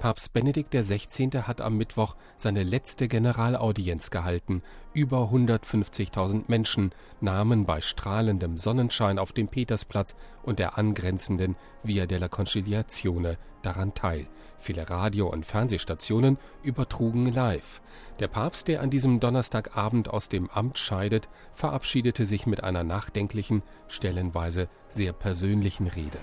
Papst Benedikt XVI. Hat am Mittwoch seine letzte Generalaudienz gehalten. Über 150.000 Menschen nahmen bei strahlendem Sonnenschein auf dem Petersplatz und der angrenzenden Via della Conciliazione daran teil. Viele Radio- und Fernsehstationen übertrugen live. Der Papst, der an diesem Donnerstagabend aus dem Amt scheidet, verabschiedete sich mit einer nachdenklichen, stellenweise sehr persönlichen Rede.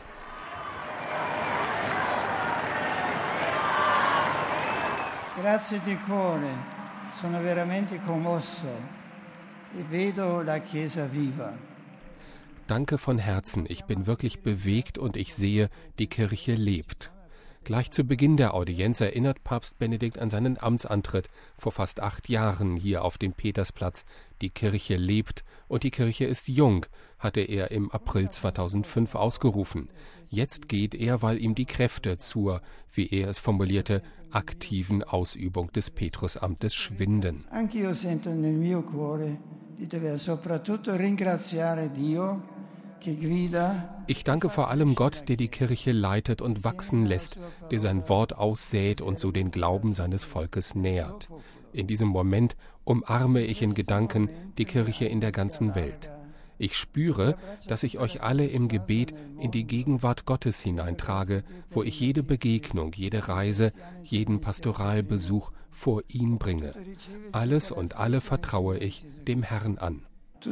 Grazie di cuore, sono veramente commosso e vedo la Chiesa viva. Danke von Herzen, ich bin wirklich bewegt und ich sehe, die Kirche lebt. Gleich zu Beginn der Audienz erinnert Papst Benedikt an seinen Amtsantritt vor fast 8 Jahren hier auf dem Petersplatz. Die Kirche lebt und die Kirche ist jung, hatte er im April 2005 ausgerufen. Jetzt geht er, weil ihm die Kräfte zur, wie er es formulierte, aktiven Ausübung des Petrusamtes schwinden. Anch'io sento nel mio cuore di dover soprattutto ringraziare Dio. Ich danke vor allem Gott, der die Kirche leitet und wachsen lässt, der sein Wort aussät und so den Glauben seines Volkes nährt. In diesem Moment umarme ich in Gedanken die Kirche in der ganzen Welt. Ich spüre, dass ich euch alle im Gebet in die Gegenwart Gottes hineintrage, wo ich jede Begegnung, jede Reise, jeden Pastoralbesuch vor ihn bringe. Alles und alle vertraue ich dem Herrn an.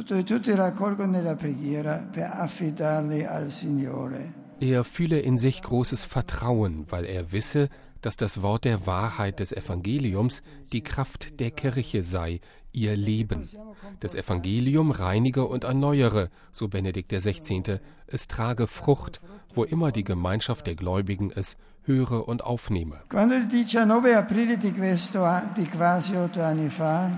Er fühle in sich großes Vertrauen, weil er wisse, dass das Wort der Wahrheit des Evangeliums die Kraft der Kirche sei, ihr Leben. Das Evangelium reinige und erneuere, so Benedikt XVI., es trage Frucht, wo immer die Gemeinschaft der Gläubigen es höre und aufnehme. Quando il 19 aprile di quasi 8 anni fa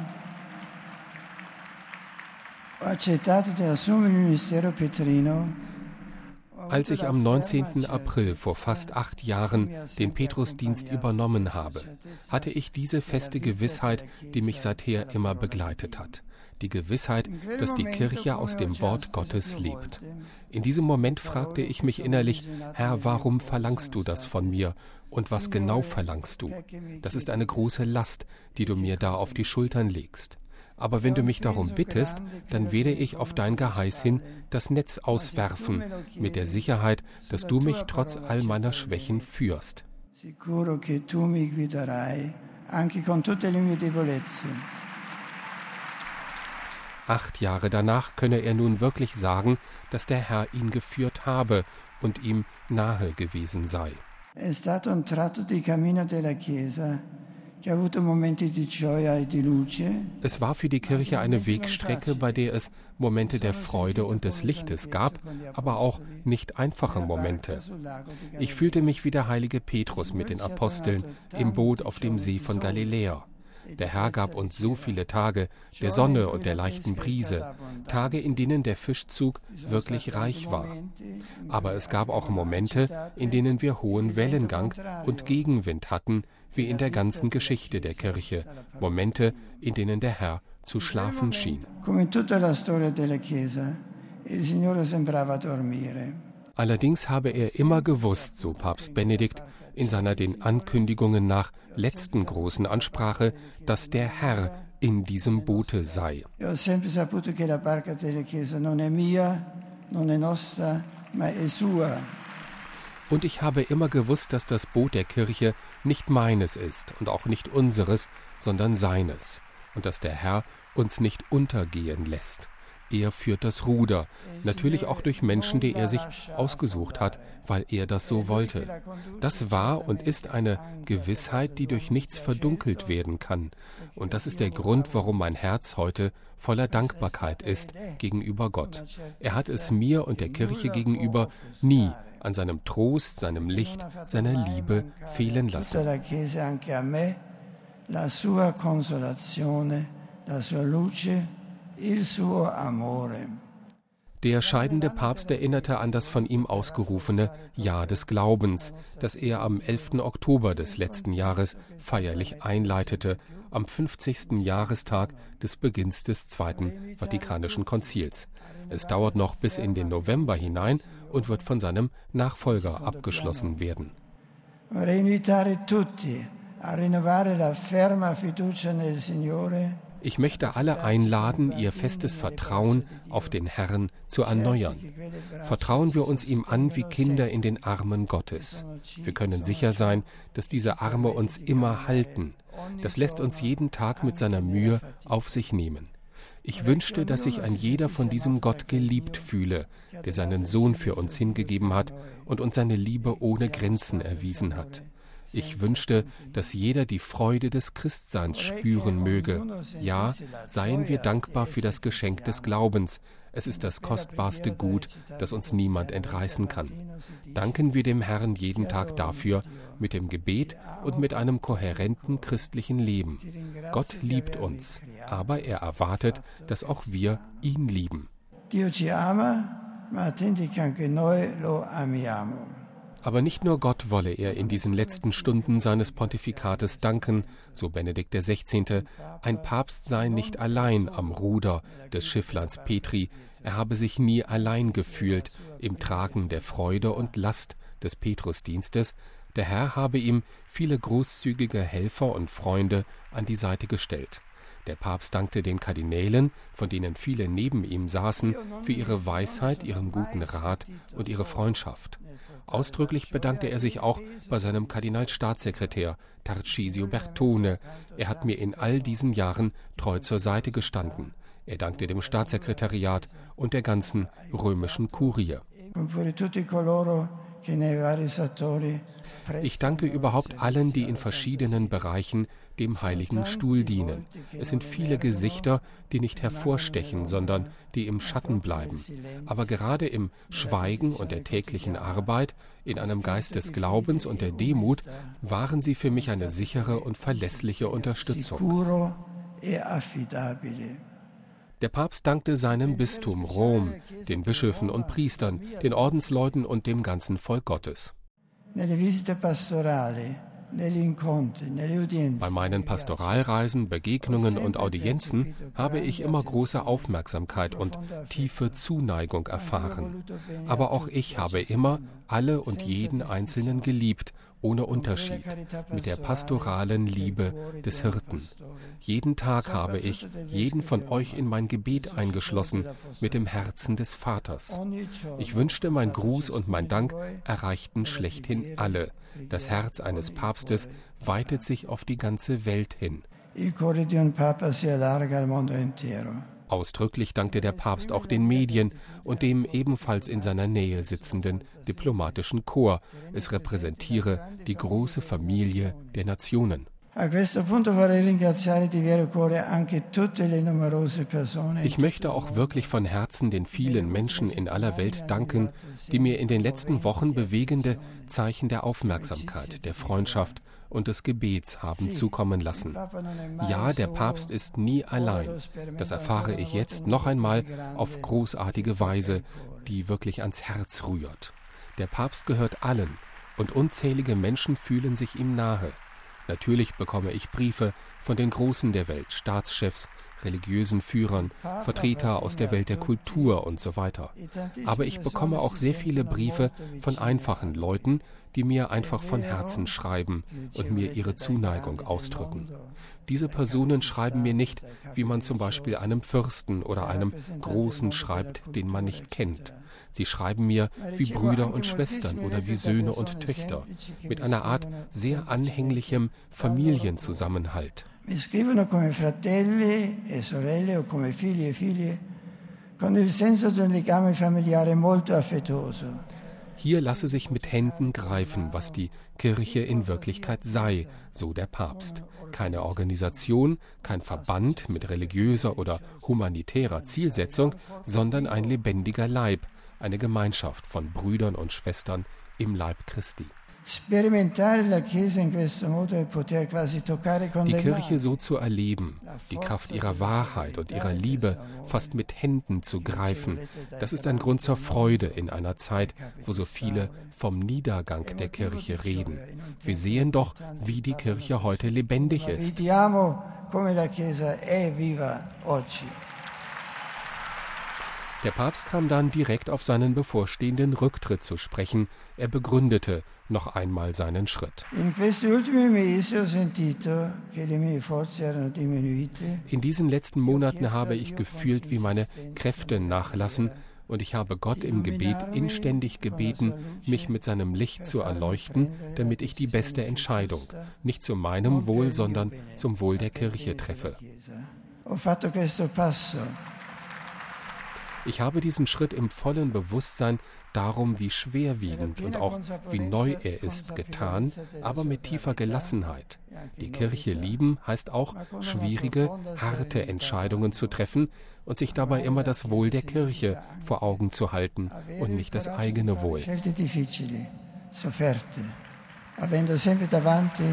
Als ich am 19. April vor fast 8 Jahren den Petrusdienst übernommen habe, hatte ich diese feste Gewissheit, die mich seither immer begleitet hat. Die Gewissheit, dass die Kirche aus dem Wort Gottes lebt. In diesem Moment fragte ich mich innerlich, Herr, warum verlangst du das von mir? Und was genau verlangst du? Das ist eine große Last, die du mir da auf die Schultern legst. Aber wenn du mich darum bittest, dann werde ich auf dein Geheiß hin das Netz auswerfen, mit der Sicherheit, dass du mich trotz all meiner Schwächen führst. 8 Jahre danach könne er nun wirklich sagen, dass der Herr ihn geführt habe und ihm nahe gewesen sei. È stato un tratto di cammino della Chiesa. Es war für die Kirche eine Wegstrecke, bei der es Momente der Freude und des Lichtes gab, aber auch nicht einfache Momente. Ich fühlte mich wie der heilige Petrus mit den Aposteln im Boot auf dem See von Galiläa. Der Herr gab uns so viele Tage der Sonne und der leichten Brise, Tage, in denen der Fischzug wirklich reich war. Aber es gab auch Momente, in denen wir hohen Wellengang und Gegenwind hatten, wie in der ganzen Geschichte der Kirche, Momente, in denen der Herr zu schlafen schien. Allerdings habe er immer gewusst, so Papst Benedikt, in seiner den Ankündigungen nach letzten großen Ansprache, dass der Herr in diesem Boote sei. Und ich habe immer gewusst, dass das Boot der Kirche nicht meines ist und auch nicht unseres, sondern seines. Und dass der Herr uns nicht untergehen lässt. Er führt das Ruder, natürlich auch durch Menschen, die er sich ausgesucht hat, weil er das so wollte. Das war und ist eine Gewissheit, die durch nichts verdunkelt werden kann. Und das ist der Grund, warum mein Herz heute voller Dankbarkeit ist gegenüber Gott. Er hat es mir und der Kirche gegenüber nie an seinem Trost, seinem Licht, seiner Liebe fehlen lassen. La sua consolazione, la sua luce, il suo amore. Der scheidende Papst erinnerte an das von ihm ausgerufene Jahr des Glaubens, das er am 11. Oktober des letzten Jahres feierlich einleitete, am 50. Jahrestag des Beginns des Zweiten Vatikanischen Konzils. Es dauert noch bis in den November hinein und wird von seinem Nachfolger abgeschlossen werden. Vorrei invitare tutti a rinnovare la ferma fiducia nel Signore. Ich möchte alle einladen, ihr festes Vertrauen auf den Herrn zu erneuern. Vertrauen wir uns ihm an wie Kinder in den Armen Gottes. Wir können sicher sein, dass diese Arme uns immer halten. Das lässt uns jeden Tag mit seiner Mühe auf sich nehmen. Ich wünschte, dass sich ein jeder von diesem Gott geliebt fühle, der seinen Sohn für uns hingegeben hat und uns seine Liebe ohne Grenzen erwiesen hat. Ich wünschte, dass jeder die Freude des Christseins spüren möge. Ja, seien wir dankbar für das Geschenk des Glaubens. Es ist das kostbarste Gut, das uns niemand entreißen kann. Danken wir dem Herrn jeden Tag dafür, mit dem Gebet und mit einem kohärenten christlichen Leben. Gott liebt uns, aber er erwartet, dass auch wir ihn lieben. Dio ci ama, ma attende che anche noi lo amiamo. Aber nicht nur Gott wolle er in diesen letzten Stunden seines Pontifikates danken, so Benedikt XVI., ein Papst sei nicht allein am Ruder des Schiffleins Petri, er habe sich nie allein gefühlt im Tragen der Freude und Last des Petrusdienstes, der Herr habe ihm viele großzügige Helfer und Freunde an die Seite gestellt. Der Papst dankte den Kardinälen, von denen viele neben ihm saßen, für ihre Weisheit, ihren guten Rat und ihre Freundschaft. Ausdrücklich bedankte er sich auch bei seinem Kardinalstaatssekretär Tarcisio Bertone. Er hat mir in all diesen Jahren treu zur Seite gestanden. Er dankte dem Staatssekretariat und der ganzen römischen Kurie. Ich danke überhaupt allen, die in verschiedenen Bereichen dem Heiligen Stuhl dienen. Es sind viele Gesichter, die nicht hervorstechen, sondern die im Schatten bleiben. Aber gerade im Schweigen und der täglichen Arbeit, in einem Geist des Glaubens und der Demut, waren sie für mich eine sichere und verlässliche Unterstützung. Der Papst dankte seinem Bistum Rom, den Bischöfen und Priestern, den Ordensleuten und dem ganzen Volk Gottes. Bei meinen Pastoralreisen, Begegnungen und Audienzen habe ich immer große Aufmerksamkeit und tiefe Zuneigung erfahren. Aber auch ich habe immer alle und jeden Einzelnen geliebt, ohne Unterschied, mit der pastoralen Liebe des Hirten. Jeden Tag habe ich jeden von euch in mein Gebet eingeschlossen, mit dem Herzen des Vaters. Ich wünschte, mein Gruß und mein Dank erreichten schlechthin alle. Das Herz eines Papstes weitet sich auf die ganze Welt hin. Ausdrücklich dankte der Papst auch den Medien und dem ebenfalls in seiner Nähe sitzenden diplomatischen Korps. Es repräsentiere die große Familie der Nationen. Ich möchte auch wirklich von Herzen den vielen Menschen in aller Welt danken, die mir in den letzten Wochen bewegende Zeichen der Aufmerksamkeit, der Freundschaft und des Gebets haben zukommen lassen. Ja, der Papst ist nie allein. Das erfahre ich jetzt noch einmal auf großartige Weise, die wirklich ans Herz rührt. Der Papst gehört allen und unzählige Menschen fühlen sich ihm nahe. Natürlich bekomme ich Briefe von den Großen der Welt, Staatschefs, religiösen Führern, Vertreter aus der Welt der Kultur und so weiter. Aber ich bekomme auch sehr viele Briefe von einfachen Leuten, die mir einfach von Herzen schreiben und mir ihre Zuneigung ausdrücken. Diese Personen schreiben mir nicht, wie man zum Beispiel einem Fürsten oder einem Großen schreibt, den man nicht kennt. Sie schreiben mir wie Brüder und Schwestern oder wie Söhne und Töchter, mit einer Art sehr anhänglichem Familienzusammenhalt. Mi scrivono come fratelli e sorelle o come figli e figlie, con il senso di un legame familiare molto affettuoso. Hier lasse sich mit Händen greifen, was die Kirche in Wirklichkeit sei, so der Papst. Keine Organisation, kein Verband mit religiöser oder humanitärer Zielsetzung, sondern ein lebendiger Leib, eine Gemeinschaft von Brüdern und Schwestern im Leib Christi. Die Kirche so zu erleben, die Kraft ihrer Wahrheit und ihrer Liebe fast mit Händen zu greifen, das ist ein Grund zur Freude in einer Zeit, wo so viele vom Niedergang der Kirche reden. Wir sehen doch, wie die Kirche heute lebendig ist. Der Papst kam dann direkt auf seinen bevorstehenden Rücktritt zu sprechen. Er begründete noch einmal seinen Schritt. In diesen letzten Monaten habe ich gefühlt, wie meine Kräfte nachlassen, und ich habe Gott im Gebet inständig gebeten, mich mit seinem Licht zu erleuchten, damit ich die beste Entscheidung, nicht zu meinem Wohl, sondern zum Wohl der Kirche treffe. Ich habe diesen Schritt im vollen Bewusstsein darum, wie schwerwiegend und auch wie neu er ist, getan, aber mit tiefer Gelassenheit. Die Kirche lieben heißt auch, schwierige, harte Entscheidungen zu treffen und sich dabei immer das Wohl der Kirche vor Augen zu halten und nicht das eigene Wohl. Avendo sempre davanti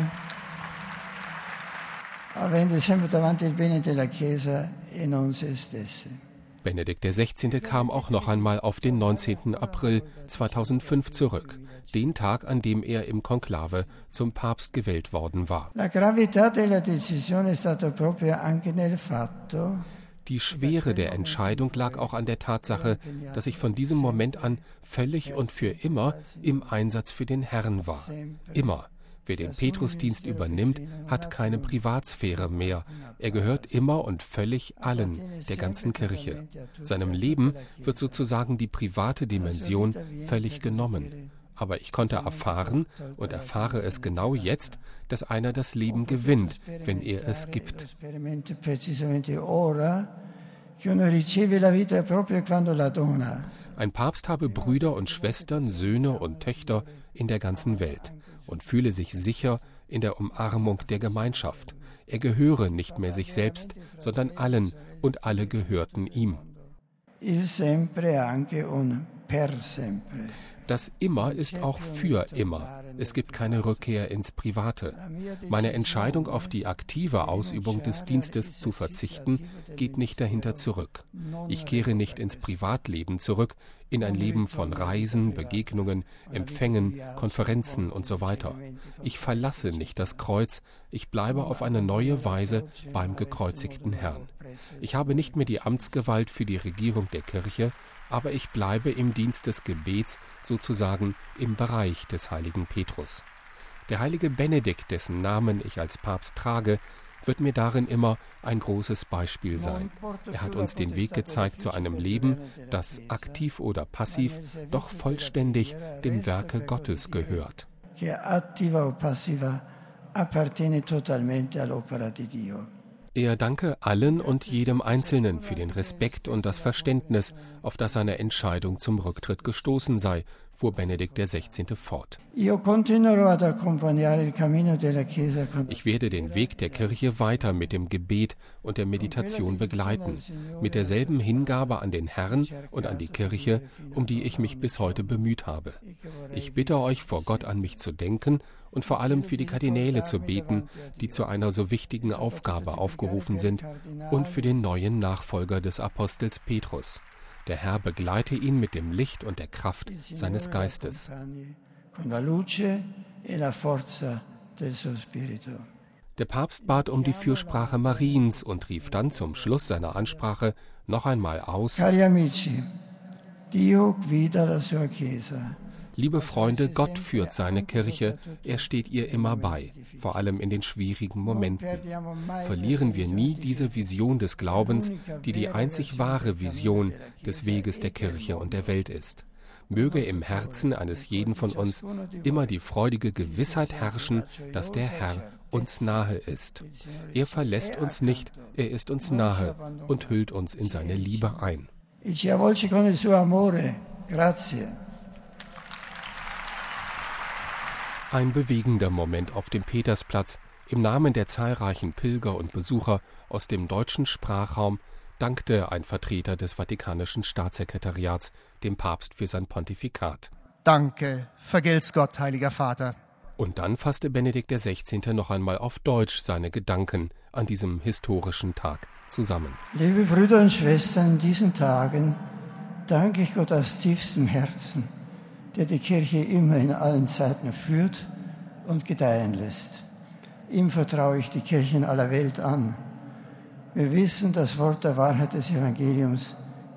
il bene della Chiesa e non se stessi. Benedikt XVI. Kam auch noch einmal auf den 19. April 2005 zurück, den Tag, an dem er im Konklave zum Papst gewählt worden war. Die Schwere der Entscheidung lag auch an der Tatsache, dass ich von diesem Moment an völlig und für immer im Einsatz für den Herrn war. Immer. Wer den Petrusdienst übernimmt, hat keine Privatsphäre mehr. Er gehört immer und völlig allen, der ganzen Kirche. Seinem Leben wird sozusagen die private Dimension völlig genommen. Aber ich konnte erfahren und erfahre es genau jetzt, dass einer das Leben gewinnt, wenn er es gibt. Ein Papst habe Brüder und Schwestern, Söhne und Töchter in der ganzen Welt und fühle sich sicher in der Umarmung der Gemeinschaft. Er gehöre nicht mehr sich selbst, sondern allen, und alle gehörten ihm. Das Immer ist auch für immer. Es gibt keine Rückkehr ins Private. Meine Entscheidung, auf die aktive Ausübung des Dienstes zu verzichten, geht nicht dahinter zurück. Ich kehre nicht ins Privatleben zurück, in ein Leben von Reisen, Begegnungen, Empfängen, Konferenzen und so weiter. Ich verlasse nicht das Kreuz, ich bleibe auf eine neue Weise beim gekreuzigten Herrn. Ich habe nicht mehr die Amtsgewalt für die Regierung der Kirche, aber ich bleibe im Dienst des Gebets, sozusagen im Bereich des heiligen Petrus. Der heilige Benedikt, dessen Namen ich als Papst trage, wird mir darin immer ein großes Beispiel sein. Er hat uns den Weg gezeigt zu einem Leben, das aktiv oder passiv, doch vollständig dem Werke Gottes gehört. Er danke allen und jedem Einzelnen für den Respekt und das Verständnis, auf das seine Entscheidung zum Rücktritt gestoßen sei, fuhr Benedikt XVI. Fort. Ich werde den Weg der Kirche weiter mit dem Gebet und der Meditation begleiten, mit derselben Hingabe an den Herrn und an die Kirche, um die ich mich bis heute bemüht habe. Ich bitte euch, vor Gott an mich zu denken und vor allem für die Kardinäle zu beten, die zu einer so wichtigen Aufgabe aufgerufen sind, und für den neuen Nachfolger des Apostels Petrus. Der Herr begleite ihn mit dem Licht und der Kraft seines Geistes. Der Papst bat um die Fürsprache Mariens und rief dann zum Schluss seiner Ansprache noch einmal aus: Cari amici, Dio guida la sua Chiesa. Liebe Freunde, Gott führt seine Kirche, er steht ihr immer bei, vor allem in den schwierigen Momenten. Verlieren wir nie diese Vision des Glaubens, die die einzig wahre Vision des Weges der Kirche und der Welt ist. Möge im Herzen eines jeden von uns immer die freudige Gewissheit herrschen, dass der Herr uns nahe ist. Er verlässt uns nicht, er ist uns nahe und hüllt uns in seine Liebe ein. Ein bewegender Moment auf dem Petersplatz. Im Namen der zahlreichen Pilger und Besucher aus dem deutschen Sprachraum dankte ein Vertreter des Vatikanischen Staatssekretariats dem Papst für sein Pontifikat. Danke, vergelt's Gott, heiliger Vater. Und dann fasste Benedikt XVI. Noch einmal auf Deutsch seine Gedanken an diesem historischen Tag zusammen. Liebe Brüder und Schwestern, in diesen Tagen danke ich Gott aus tiefstem Herzen, der die Kirche immer in allen Zeiten führt und gedeihen lässt. Ihm vertraue ich die Kirchen aller Welt an. Wir wissen, das Wort der Wahrheit des Evangeliums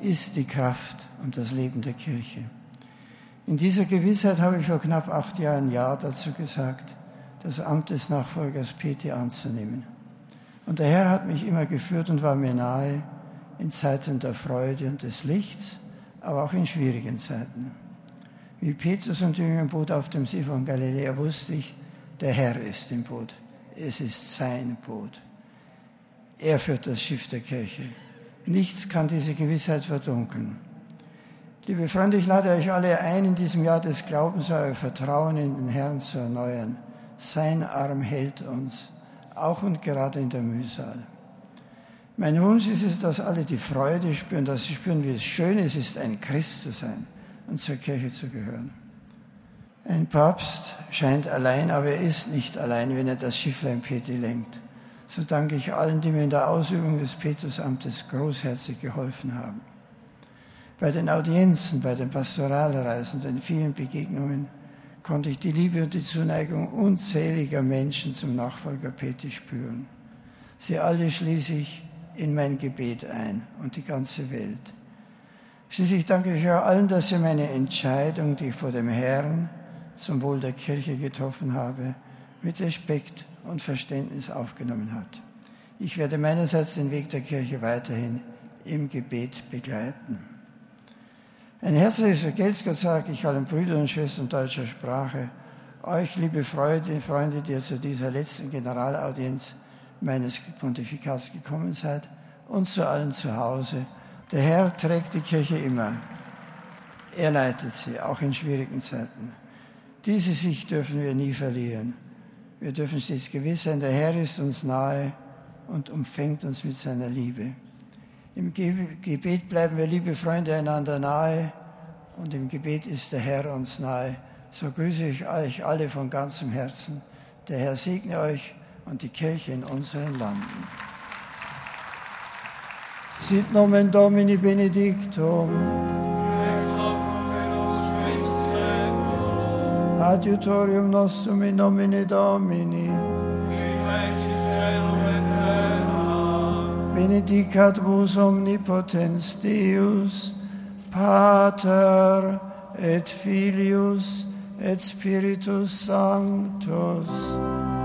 ist die Kraft und das Leben der Kirche. In dieser Gewissheit habe ich vor knapp 8 Jahren Ja dazu gesagt, das Amt des Nachfolgers Peti anzunehmen. Und der Herr hat mich immer geführt und war mir nahe in Zeiten der Freude und des Lichts, aber auch in schwierigen Zeiten. Wie Petrus und die Jünger im Boot auf dem See von Galiläa wusste ich, der Herr ist im Boot. Es ist sein Boot. Er führt das Schiff der Kirche. Nichts kann diese Gewissheit verdunkeln. Liebe Freunde, ich lade euch alle ein, in diesem Jahr des Glaubens euer Vertrauen in den Herrn zu erneuern. Sein Arm hält uns, auch und gerade in der Mühsal. Mein Wunsch ist es, dass alle die Freude spüren, dass sie spüren, wie es schön ist, ein Christ zu sein und zur Kirche zu gehören. Ein Papst scheint allein, aber er ist nicht allein, wenn er das Schifflein Peti lenkt. So danke ich allen, die mir in der Ausübung des Petrusamtes großherzig geholfen haben. Bei den Audienzen, bei den Pastoralreisen, den vielen Begegnungen konnte ich die Liebe und die Zuneigung unzähliger Menschen zum Nachfolger Peti spüren. Sie alle schließe ich in mein Gebet ein und die ganze Welt. Schließlich danke ich auch allen, dass ihr meine Entscheidung, die ich vor dem Herrn zum Wohl der Kirche getroffen habe, mit Respekt und Verständnis aufgenommen hat. Ich werde meinerseits den Weg der Kirche weiterhin im Gebet begleiten. Ein herzliches Vergelt's sage ich allen Brüdern und Schwestern deutscher Sprache, euch, liebe Freunde, die ihr zu dieser letzten Generalaudienz meines Pontifikats gekommen seid, und zu allen zu Hause. Der Herr trägt die Kirche immer. Er leitet sie, auch in schwierigen Zeiten. Diese Sicht dürfen wir nie verlieren. Wir dürfen stets gewiss sein, der Herr ist uns nahe und umfängt uns mit seiner Liebe. Im Gebet bleiben wir, liebe Freunde, einander nahe und im Gebet ist der Herr uns nahe. So grüße ich euch alle von ganzem Herzen. Der Herr segne euch und die Kirche in unseren Landen. Sit nomen Domini benedictum. Adiutorium nostrum in nomine Domini. Benedicat vos omnipotens Deus, Pater et Filius et Spiritus Sanctus.